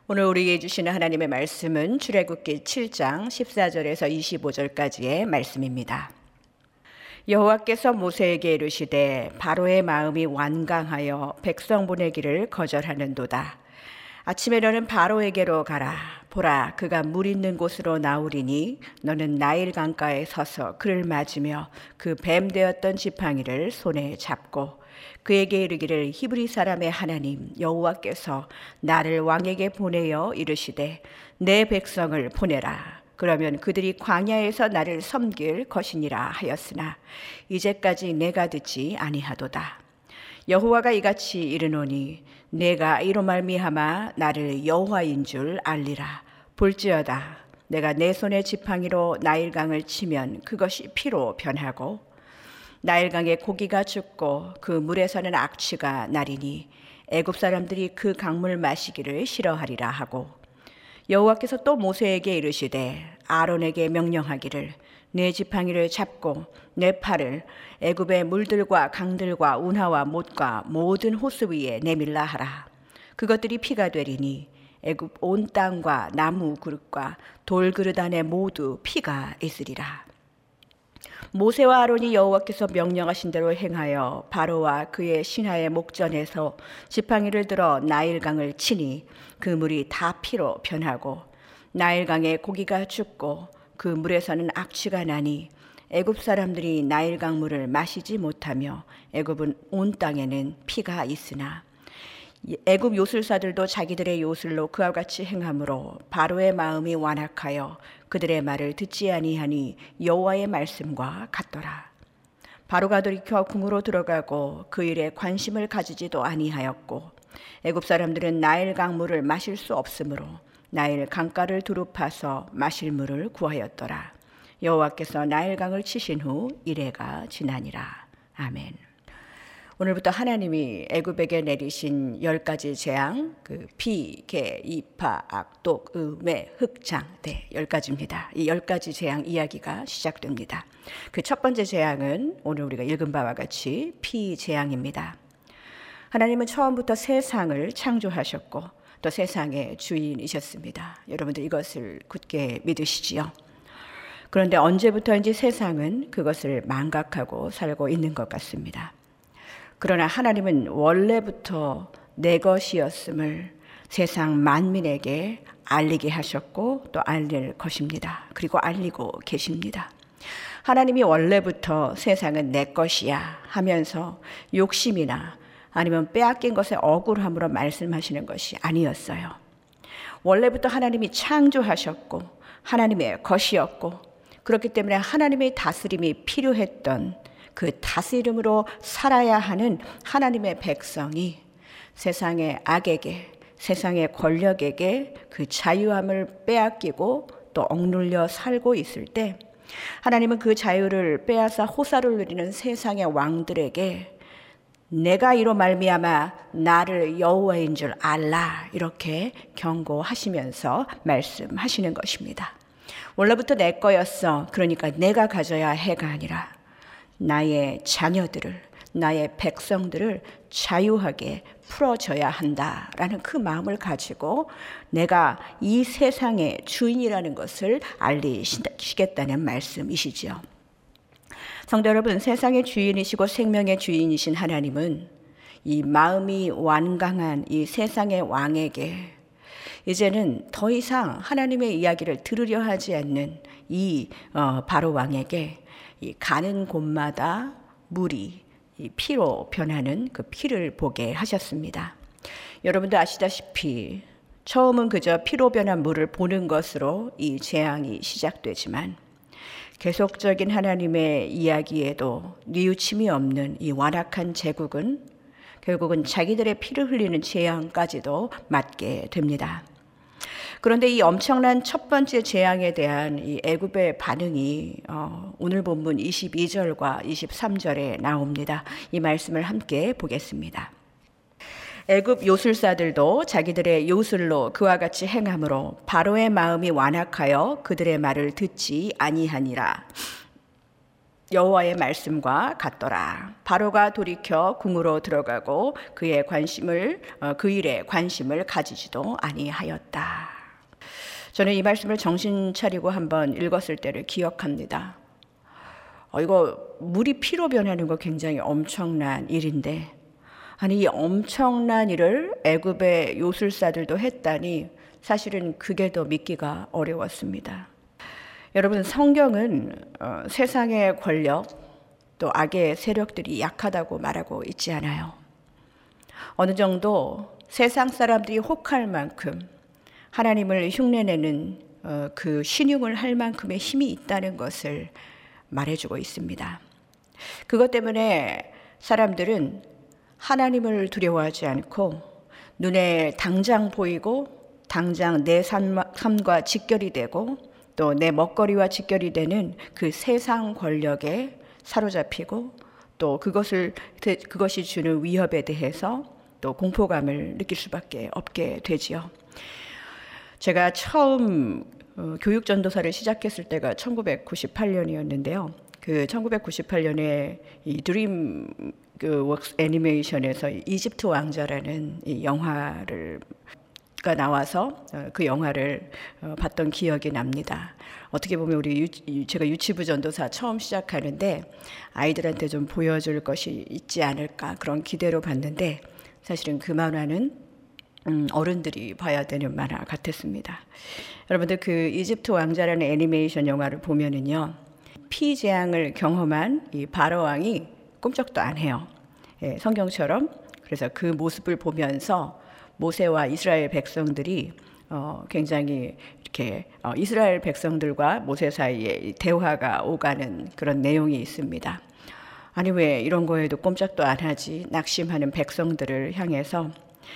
오늘 우리에게 주시는 하나님의 말씀은 출애굽기 7장 14절에서 25절까지의 말씀입니다. 여호와께서 모세에게 이르시되 바로의 마음이 완강하여 백성 보내기를 거절하는도다. 아침에 너는 바로에게로 가라. 보라, 그가 물 있는 곳으로 나오리니 너는 나일 강가에 서서 그를 맞으며 그 뱀 되었던 지팡이를 손에 잡고 그에게 이르기를 히브리 사람의 하나님 여호와께서 나를 왕에게 보내어 이르시되 내 백성을 보내라. 그러면 그들이 광야에서 나를 섬길 것이니라 하였으나 이제까지 내가 듣지 아니하도다. 여호와가 이같이 이르노니 내가 이로 말미암아 나를 여호와인 줄 알리라. 볼지어다 내가 내 손의 지팡이로 나일강을 치면 그것이 피로 변하고 나일강에 고기가 죽고 그 물에서는 악취가 나리니 애굽 사람들이 그 강물 마시기를 싫어하리라 하고, 여호와께서 또 모세에게 이르시되 아론에게 명령하기를 내 지팡이를 잡고 내 팔을 애굽의 물들과 강들과 운하와 못과 모든 호수 위에 내밀라 하라. 그것들이 피가 되리니 애굽 온 땅과 나무 그릇과 돌 그릇 안에 모두 피가 있으리라. 모세와 아론이 여호와께서 명령하신 대로 행하여 바로와 그의 신하의 목전에서 지팡이를 들어 나일강을 치니 그 물이 다 피로 변하고 나일강에 고기가 죽고 그 물에서는 악취가 나니 애굽 사람들이 나일강 물을 마시지 못하며 애굽은 온 땅에는 피가 있으나 애굽 요술사들도 자기들의 요술로 그와 같이 행함으로 바로의 마음이 완악하여 그들의 말을 듣지 아니하니 여호와의 말씀과 같더라. 바로가 돌이켜 궁으로 들어가고 그 일에 관심을 가지지도 아니하였고 애굽 사람들은 나일강 물을 마실 수 없으므로 나일 강가를 두루 파서 마실 물을 구하였더라. 여호와께서 나일강을 치신 후 이래가 지나니라. 아멘. 오늘부터 하나님이 애굽에게 내리신 10가지 재앙, 비, 개, 이파, 악, 독, 매, 흑장, 10가지입니다. 이 10가지 재앙 이야기가 시작됩니다. 그 첫 번째 재앙은 오늘 우리가 읽은 바와 같이 피 재앙입니다. 하나님은 처음부터 세상을 창조하셨고 또 세상의 주인이셨습니다. 여러분들 이것을 굳게 믿으시지요? 그런데 언제부터인지 세상은 그것을 망각하고 살고 있는 것 같습니다. 그러나 하나님은 원래부터 내 것이었음을 세상 만민에게 알리게 하셨고 또 알릴 것입니다. 그리고 알리고 계십니다. 하나님이 원래부터 세상은 내 것이야 하면서 욕심이나 아니면 빼앗긴 것에 억울함으로 말씀하시는 것이 아니었어요. 원래부터 하나님이 창조하셨고 하나님의 것이었고 그렇기 때문에 하나님의 다스림이 필요했던 그 다스림으로 살아야 하는 하나님의 백성이 세상의 악에게, 세상의 권력에게 그 자유함을 빼앗기고 또 억눌려 살고 있을 때 하나님은 그 자유를 빼앗아 호사를 누리는 세상의 왕들에게 내가 이로 말미암아 나를 여호와인 줄 알라 이렇게 경고하시면서 말씀하시는 것입니다. 원래부터 내 거였어. 그러니까 내가 가져야 해가 아니라 나의 자녀들을, 나의 백성들을 자유하게 풀어줘야 한다라는 그 마음을 가지고 내가 이 세상의 주인이라는 것을 알리시겠다는 말씀이시죠. 성도 여러분, 세상의 주인이시고 생명의 주인이신 하나님은 이 마음이 완강한 이 세상의 왕에게 이제는 더 이상 하나님의 이야기를 들으려 하지 않는 이 바로 왕에게 이 가는 곳마다 물이 이 피로 변하는 그 피를 보게 하셨습니다. 여러분도 아시다시피 처음은 그저 피로 변한 물을 보는 것으로 이 재앙이 시작되지만 계속적인 하나님의 이야기에도 뉘우침이 없는 이 완악한 제국은 결국은 자기들의 피를 흘리는 재앙까지도 맞게 됩니다. 그런데 이 엄청난 첫 번째 재앙에 대한 이 애굽의 반응이 오늘 본문 22절과 23절에 나옵니다. 이 말씀을 함께 보겠습니다. 애굽 요술사들도 자기들의 요술로 그와 같이 행함으로 바로의 마음이 완악하여 그들의 말을 듣지 아니하니라. 여호와의 말씀과 같더라. 바로가 돌이켜 궁으로 들어가고 그 일에 관심을 가지지도 아니하였다. 저는 이 말씀을 정신 차리고 한번 읽었을 때를 기억합니다. 이거 물이 피로 변하는 거 굉장히 엄청난 일인데, 아니 이 엄청난 일을 애굽의 요술사들도 했다니 사실은 그게 더 믿기가 어려웠습니다. 여러분, 성경은 세상의 권력 또 악의 세력들이 약하다고 말하고 있지 않아요. 어느 정도 세상 사람들이 혹할 만큼 하나님을 흉내내는 그 신용을 할 만큼의 힘이 있다는 것을 말해주고 있습니다. 그것 때문에 사람들은 하나님을 두려워하지 않고 눈에 당장 보이고 당장 내 삶과 직결이 되고 또 내 먹거리와 직결이 되는 그 세상 권력에 사로잡히고 또 그것이 주는 위협에 대해서 또 공포감을 느낄 수밖에 없게 되지요. 제가 처음 교육 전도사를 시작했을 때가 1998년이었는데요. 그 1998년에 이 드림 웍스 애니메이션에서 이집트 왕자라는 이 영화가 나와서 그 영화를 봤던 기억이 납니다. 어떻게 보면 제가 유치부 전도사 처음 시작하는데 아이들한테 좀 보여줄 것이 있지 않을까 그런 기대로 봤는데 사실은 그 만화는 어른들이 봐야 되는 만화 같았습니다. 여러분들 그 이집트 왕자라는 애니메이션 영화를 보면은요, 피재앙을 경험한 이 바로 왕이 꼼짝도 안 해요. 예, 성경처럼. 그래서 그 모습을 보면서 모세와 이스라엘 백성들이 굉장히 이렇게 이스라엘 백성들과 모세 사이에 대화가 오가는 그런 내용이 있습니다. 아니 왜 이런 거에도 꼼짝도 안 하지? 낙심하는 백성들을 향해서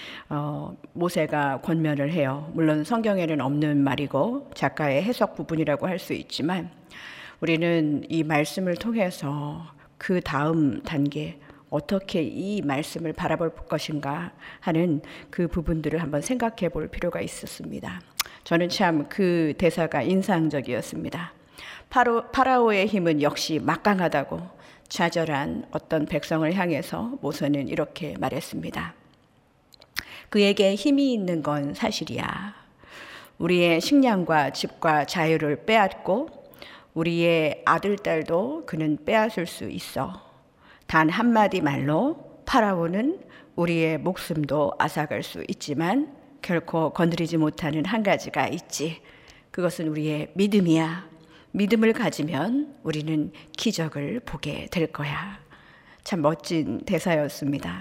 모세가 권면을 해요. 물론 성경에는 없는 말이고 작가의 해석 부분이라고 할 수 있지만 우리는 이 말씀을 통해서 그 다음 단계 어떻게 이 말씀을 바라볼 것인가 하는 그 부분들을 한번 생각해 볼 필요가 있었습니다. 저는 참 그 대사가 인상적이었습니다. 파라오의 힘은 역시 막강하다고 좌절한 어떤 백성을 향해서 모세는 이렇게 말했습니다. 그에게 힘이 있는 건 사실이야. 우리의 식량과 집과 자유를 빼앗고 우리의 아들, 딸도 그는 빼앗을 수 있어. 단 한마디 말로 파라오는 우리의 목숨도 앗아갈 수 있지만 결코 건드리지 못하는 한 가지가 있지. 그것은 우리의 믿음이야. 믿음을 가지면 우리는 기적을 보게 될 거야. 참 멋진 대사였습니다.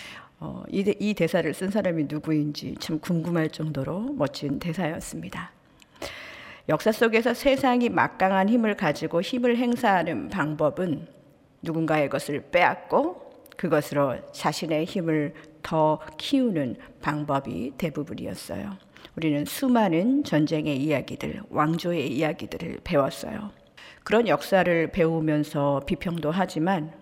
이 대사를 쓴 사람이 누구인지 참 궁금할 정도로 멋진 대사였습니다. 역사 속에서 세상이 막강한 힘을 가지고 힘을 행사하는 방법은 누군가의 것을 빼앗고 그것으로 자신의 힘을 더 키우는 방법이 대부분이었어요. 우리는 수많은 전쟁의 이야기들, 왕조의 이야기들을 배웠어요. 그런 역사를 배우면서 비평도 하지만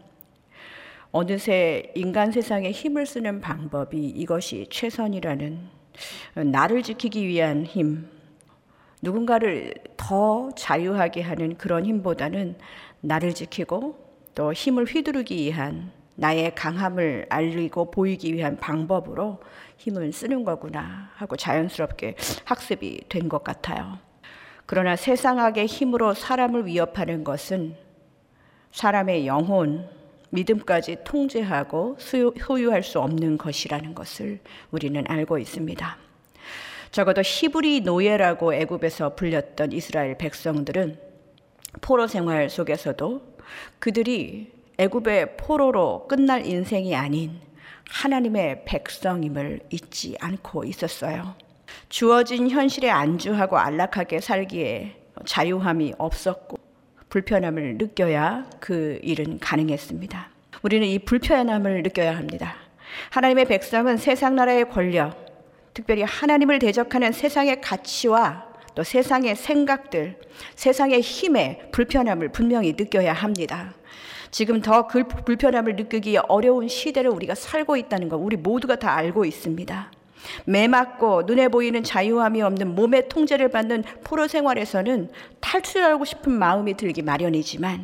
어느새 인간 세상에 힘을 쓰는 방법이 이것이 최선이라는, 나를 지키기 위한 힘, 누군가를 더 자유하게 하는 그런 힘보다는 나를 지키고 또 힘을 휘두르기 위한, 나의 강함을 알리고 보이기 위한 방법으로 힘을 쓰는 거구나 하고 자연스럽게 학습이 된 것 같아요. 그러나 세상학의 힘으로 사람을 위협하는 것은 사람의 영혼, 믿음까지 통제하고 소유할 수 없는 것이라는 것을 우리는 알고 있습니다. 적어도 히브리 노예라고 애굽에서 불렸던 이스라엘 백성들은 포로 생활 속에서도 그들이 애굽의 포로로 끝날 인생이 아닌 하나님의 백성임을 잊지 않고 있었어요. 주어진 현실에 안주하고 안락하게 살기에 자유함이 없었고 불편함을 느껴야 그 일은 가능했습니다. 우리는 이 불편함을 느껴야 합니다. 하나님의 백성은 세상 나라의 권력, 특별히 하나님을 대적하는 세상의 가치와 또 세상의 생각들, 세상의 힘의 불편함을 분명히 느껴야 합니다. 지금 더 그 불편함을 느끼기 어려운 시대를 우리가 살고 있다는 거 우리 모두가 다 알고 있습니다. 매맞고 눈에 보이는 자유함이 없는 몸의 통제를 받는 포로 생활에서는 탈출하고 싶은 마음이 들기 마련이지만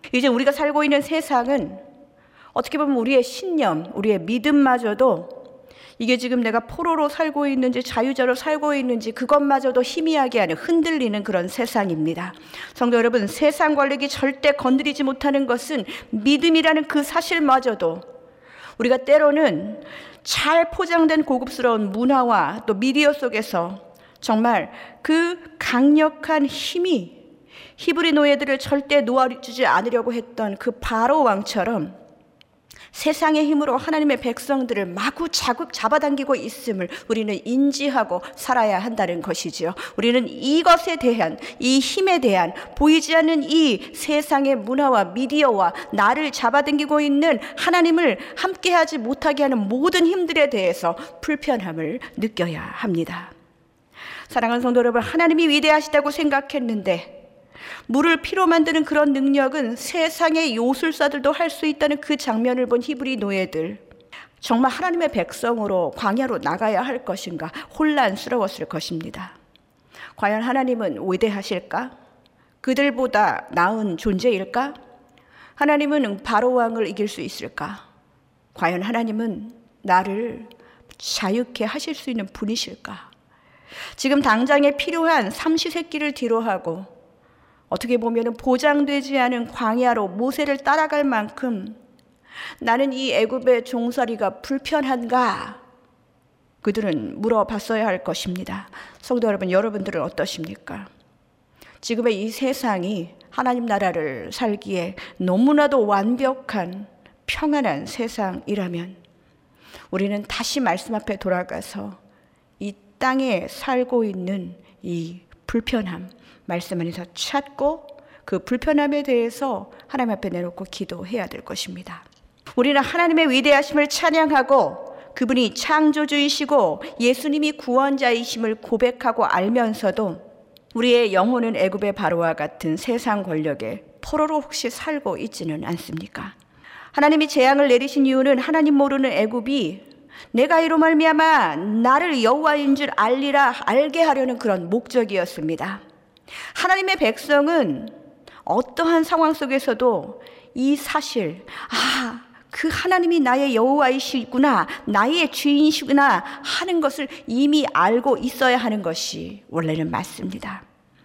이제 우리가 살고 있는 세상은 어떻게 보면 우리의 신념, 우리의 믿음마저도 이게 지금 내가 포로로 살고 있는지 자유자로 살고 있는지 그것마저도 희미하게 하는, 흔들리는 그런 세상입니다. 성도 여러분, 세상 권력이 절대 건드리지 못하는 것은 믿음이라는 그 사실마저도 우리가 때로는 잘 포장된 고급스러운 문화와 또 미디어 속에서 정말 그 강력한 힘이 히브리 노예들을 절대 놓아주지 않으려고 했던 그 바로 왕처럼 세상의 힘으로 하나님의 백성들을 마구자구 잡아당기고 있음을 우리는 인지하고 살아야 한다는 것이지요. 우리는 이것에 대한, 이 힘에 대한, 보이지 않는 이 세상의 문화와 미디어와 나를 잡아당기고 있는 하나님을 함께하지 못하게 하는 모든 힘들에 대해서 불편함을 느껴야 합니다. 사랑하는 성도 여러분, 하나님이 위대하시다고 생각했는데 물을 피로 만드는 그런 능력은 세상의 요술사들도 할 수 있다는 그 장면을 본 히브리 노예들, 정말 하나님의 백성으로 광야로 나가야 할 것인가 혼란스러웠을 것입니다. 과연 하나님은 위대하실까? 그들보다 나은 존재일까? 하나님은 바로왕을 이길 수 있을까? 과연 하나님은 나를 자유케 하실 수 있는 분이실까? 지금 당장에 필요한 삼시세끼를 뒤로하고 어떻게 보면 보장되지 않은 광야로 모세를 따라갈 만큼 나는 이 애굽의 종살이가 불편한가? 그들은 물어봤어야 할 것입니다. 성도 여러분, 여러분들은 어떠십니까? 지금의 이 세상이 하나님 나라를 살기에 너무나도 완벽한 평안한 세상이라면 우리는 다시 말씀 앞에 돌아가서 이 땅에 살고 있는 이 불편함, 말씀 안에서 찾고 그 불편함에 대해서 하나님 앞에 내놓고 기도해야 될 것입니다. 우리는 하나님의 위대하심을 찬양하고 그분이 창조주이시고 예수님이 구원자이심을 고백하고 알면서도 우리의 영혼은 애굽의 바로와 같은 세상 권력의 포로로 혹시 살고 있지는 않습니까? 하나님이 재앙을 내리신 이유는 하나님 모르는 애굽이 내가 이로 말미암아 나를 여호와인 줄 알게 하려는 그런 목적이었습니다. 하나님의 백성은 어떠한 상황 속에서도 이 사실, 그 하나님이 나의 여호와이시구나, 나의 주인이시구나 하는 것을 이미 알고 있어야 하는 것이 원래는 맞습니다.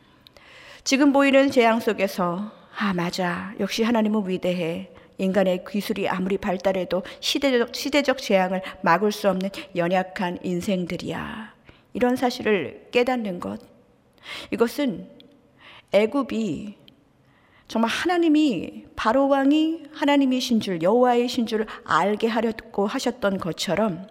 지금 보이는 재앙 속에서 맞아, 역시 하나님은 위대해, 인간의 기술이 아무리 발달해도 시대적 재앙을 막을 수 없는 연약한 인생들이야, 이런 사실을 깨닫는 것, 이것은 애굽이 정말 하나님이 바로왕이 하나님이신 줄, 여호와이신 줄 알게 하려고 하셨던 것처럼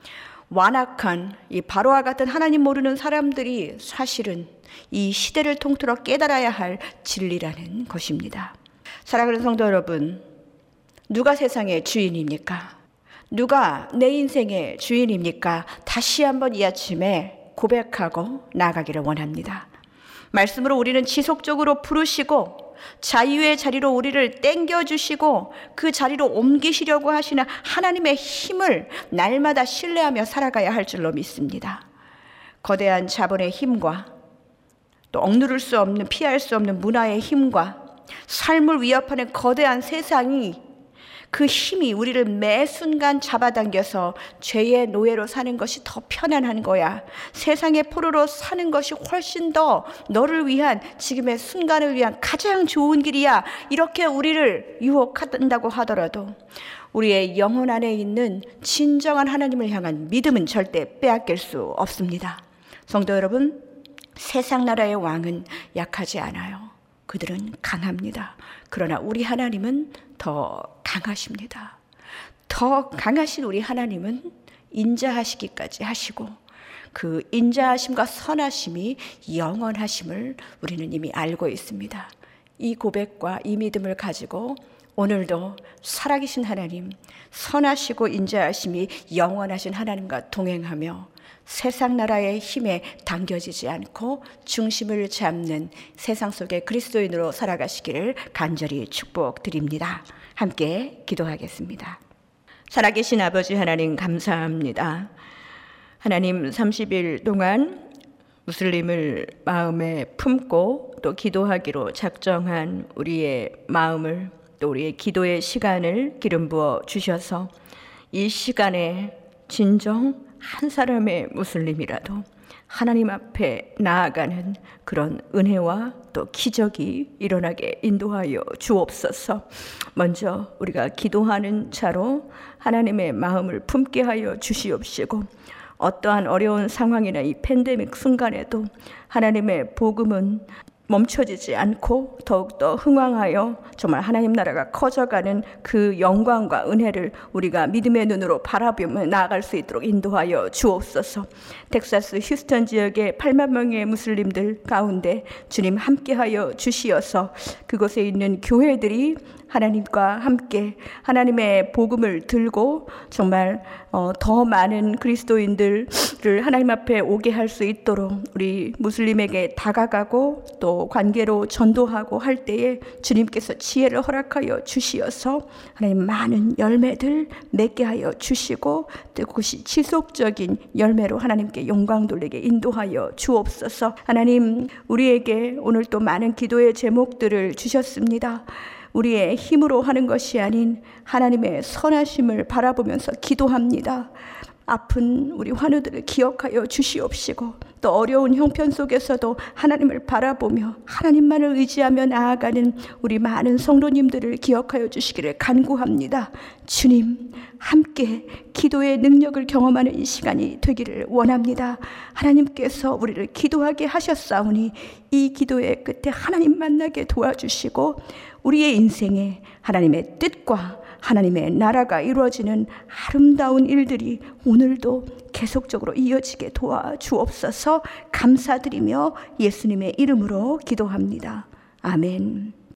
완악한 이 바로와 같은 하나님 모르는 사람들이 사실은 이 시대를 통틀어 깨달아야 할 진리라는 것입니다. 사랑하는 성도 여러분, 누가 세상의 주인입니까? 누가 내 인생의 주인입니까? 다시 한번 이 아침에 고백하고 나아가기를 원합니다. 말씀으로 우리는 지속적으로 부르시고 자유의 자리로 우리를 땡겨주시고 그 자리로 옮기시려고 하시는 하나님의 힘을 날마다 신뢰하며 살아가야 할 줄로 믿습니다. 거대한 자본의 힘과 또 억누를 수 없는, 피할 수 없는 문화의 힘과 삶을 위협하는 거대한 세상이, 그 힘이 우리를 매 순간 잡아당겨서 죄의 노예로 사는 것이 더 편안한 거야, 세상의 포로로 사는 것이 훨씬 더 너를 위한, 지금의 순간을 위한 가장 좋은 길이야, 이렇게 우리를 유혹한다고 하더라도 우리의 영혼 안에 있는 진정한 하나님을 향한 믿음은 절대 빼앗길 수 없습니다. 성도 여러분, 세상 나라의 왕은 약하지 않아요. 그들은 강합니다. 그러나 우리 하나님은 더 강하십니다. 더 강하신 우리 하나님은 인자하시기까지 하시고 그 인자하심과 선하심이 영원하심을 우리는 이미 알고 있습니다. 이 고백과 이 믿음을 가지고 오늘도 살아계신 하나님, 선하시고 인자하심이 영원하신 하나님과 동행하며 세상 나라의 힘에 당겨지지 않고 중심을 잡는 세상 속의 그리스도인으로 살아가시기를 간절히 축복드립니다. 함께 기도하겠습니다. 살아계신 아버지 하나님, 감사합니다. 하나님, 30일 동안 무슬림을 마음에 품고 또 기도하기로 작정한 우리의 마음을 또 우리의 기도의 시간을 기름 부어 주셔서 이 시간에 진정 한 사람의 무슬림이라도 하나님 앞에 나아가는 그런 은혜와 또 기적이 일어나게 인도하여 주옵소서. 먼저 우리가 기도하는 자로 하나님의 마음을 품게 하여 주시옵시고, 어떠한 어려운 상황이나 이 팬데믹 순간에도 하나님의 복음은 멈춰지지 않고 더욱더 흥왕하여 정말 하나님 나라가 커져가는 그 영광과 은혜를 우리가 믿음의 눈으로 바라보며 나아갈 수 있도록 인도하여 주옵소서. 텍사스 휴스턴 지역의 8만 명의 무슬림들 가운데 주님 함께하여 주시어서 그곳에 있는 교회들이 하나님과 함께 하나님의 복음을 들고 정말 더 많은 그리스도인들을 하나님 앞에 오게 할 수 있도록 우리 무슬림에게 다가가고 또 관계로 전도하고 할 때에 주님께서 지혜를 허락하여 주시어서 하나님 많은 열매들 맺게 하여 주시고 또 그것이 지속적인 열매로 하나님께 영광 돌리게 인도하여 주옵소서. 하나님, 우리에게 오늘 또 많은 기도의 제목들을 주셨습니다. 우리의 힘으로 하는 것이 아닌 하나님의 선하심을 바라보면서 기도합니다. 아픈 우리 환우들을 기억하여 주시옵시고, 또 어려운 형편 속에서도 하나님을 바라보며 하나님만을 의지하며 나아가는 우리 많은 성도님들을 기억하여 주시기를 간구합니다. 주님, 함께 기도의 능력을 경험하는 이 시간이 되기를 원합니다. 하나님께서 우리를 기도하게 하셨사오니 이 기도의 끝에 하나님 만나게 도와주시고 우리의 인생에 하나님의 뜻과 하나님의 나라가 이루어지는 아름다운 일들이 오늘도 계속적으로 이어지게 도와주옵소서. 감사드리며 예수님의 이름으로 기도합니다. 아멘.